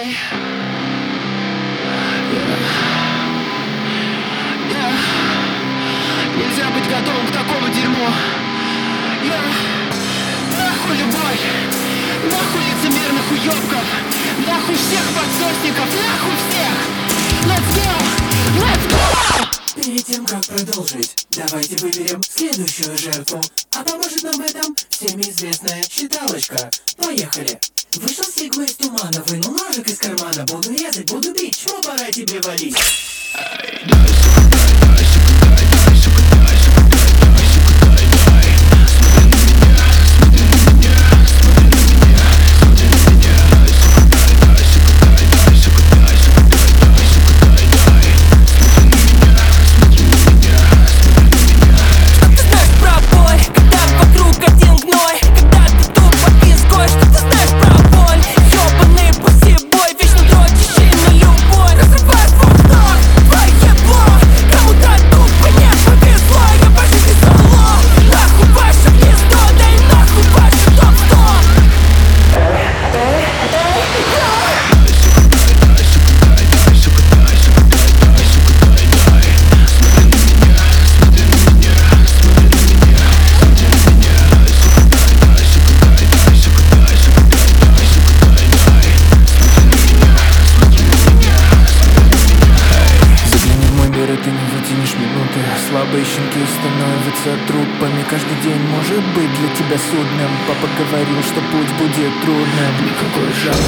Нельзя быть готовым к такому дерьму. Нахуй любовь, нахуй лицемерных уёбков, нахуй всех подсосников, нахуй всех. Let's go, let's go! Перед тем, как продолжить, давайте выберем следующую жертву. А поможет нам в этом всем известная считалочка. Поехали! Вышел Сигма из тумана, вынул ножик из кармана. Буду резать, буду бить, чмо пора тебе валить. Слабые щенки становятся трупами. Каждый день может быть для тебя судным. Папа говорил, что путь будет трудным. Никакой жалости.